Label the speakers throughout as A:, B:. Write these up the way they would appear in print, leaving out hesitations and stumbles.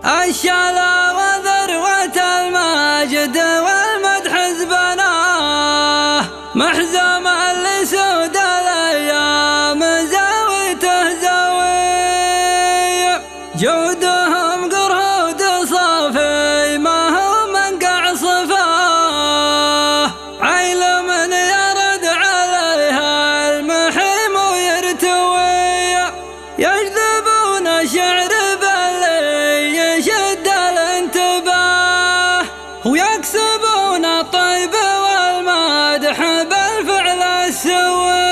A: الشلا وذروة المجد والمدح زبناه محزم لسود الأيام زاويته زاوية جودهم قرود صافي ما هو منقع صفاه عيل من يرد عليها المحيم ويرتوي يجذبون شعر ويكسبون الطيب والمدح بالفعل السوي.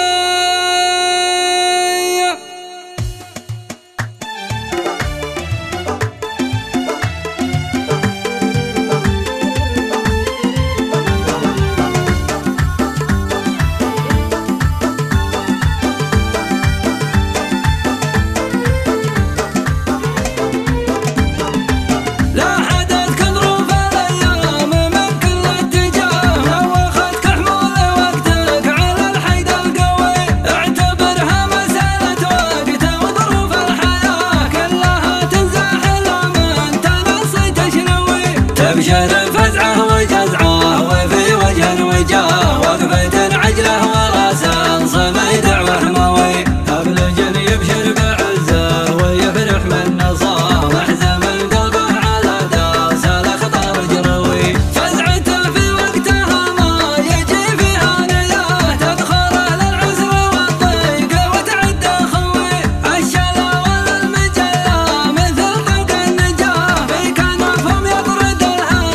A: تبشر فزعه وجزعه وفي وجه وجاه وقفة عجله وراسه صمي دعوه موي أبلج يبشر بعزه ويفرح من نصاه محزم القلب على داس الأخطار جروي فزعته في وقتها ما يجي فيها نياه تدخل للعسر والضيق وتعدى خوي الشلا والمجلة مثل طوق النجاه في كنفهم يطرد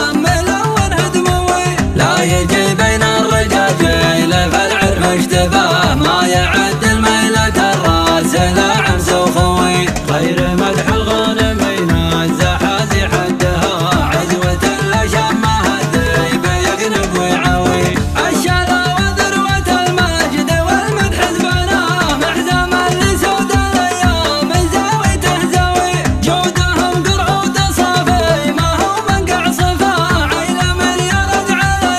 A: لا يجي بين الرجاجيل فالعرف اشتباه ما يعد الميلة الراس لا عمس وخوي غير مدح الغانمين الزحازي حدها عزوة لشمها الديب يقنب ويعوي الشلا وذروة المجد والمدح زبناه محزم لسود الأيام زاويته زاوي جودهم قرعود صافي ما هو منقع صفاه عيل من يرد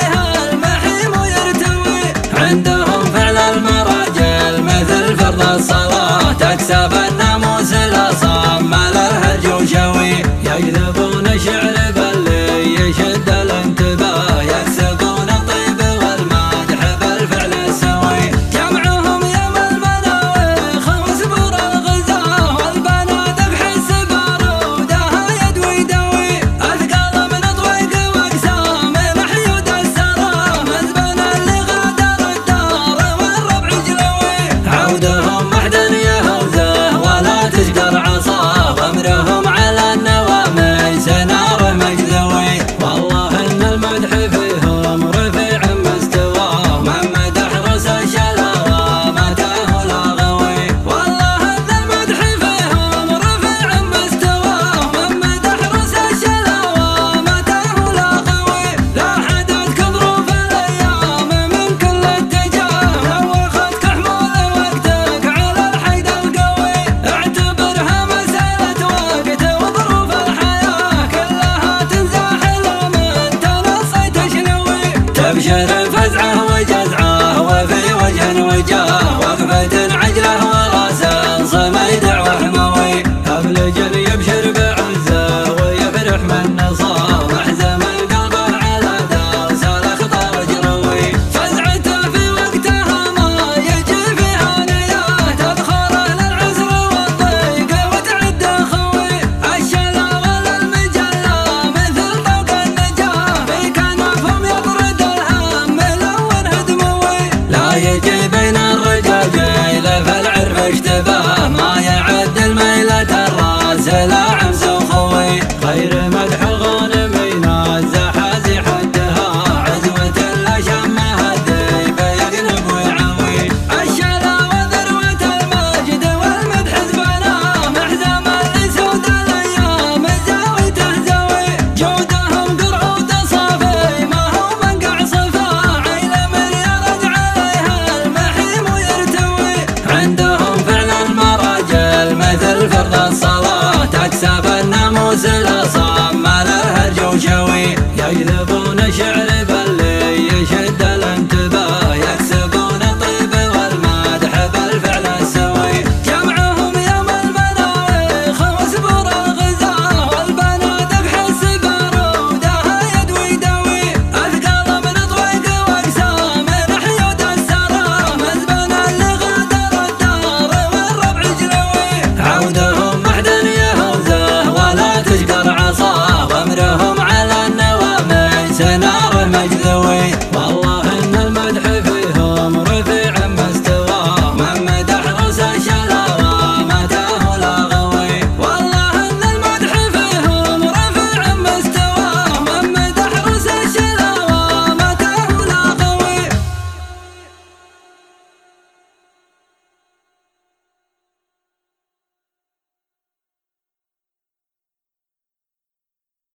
A: عندهم فعل المراجل مثل فرض الصلاة تكسب الناموس الأصم على الهرج وشوي يجذبون شعر باللي يشد الانتباه يكسبون الطيب والمدح بالفعل السوي جمعهم يوم المناويخ وسبور الغزاه والبنادق حس بارودها يدوي دوي أثقال من طويق وأقسام محيود السرام زبن اللي عودهم محدن يهوزه ولا تشقر عصاه وامرهم على النوامي سناره مجذوي والله ان المدح فيهم رفيع مستواه من مدح رس الشلا ومتاه لا غوي والله ان المدح فيهم رفيع مستواه من مدح رس الشلا ومتاه لا غوي لا حدث كظروف الايام من كل اتجاه نوختك حمول وقتك على الحيد القوي اعتبرها مسألة وقت وظروف الحياة كلها تنزاحل من تنصيت شنوي تبشر فزعه وجزعه وفي وجه وجاه وقفة عجله وراسه صمي دعوه موي أبلج يبشر بعزه ويفرح من نصاه محزم القلب على داس الأخطار جروي فزعته في وقتها ما يجي فيها نياه تدخل للعسر والضيق وتعدى خوي الشلا والمجلة مثل طوق النجاه في كنفهم يطرد الهم لون هدموي لا يجي بين الرجاجيل فالعرف اشتباه ما يعد الميلة الراس لا عمس وخوي غير مدح الغانمين الزحازي حدها عزوة لشمها الديب يقنب ويعوي الشلا وذروة المجد والمدح زبناه محزم لسود الأيام زاويته زاوي جودهم قرعود صافي ما هو منقع صفاه عيل من يرد عليها المحيم ويرتوي عندهم فعل المراجل مثل فرض الصلاة تكسب الناموس الأصم على الهرج وشوي يجذب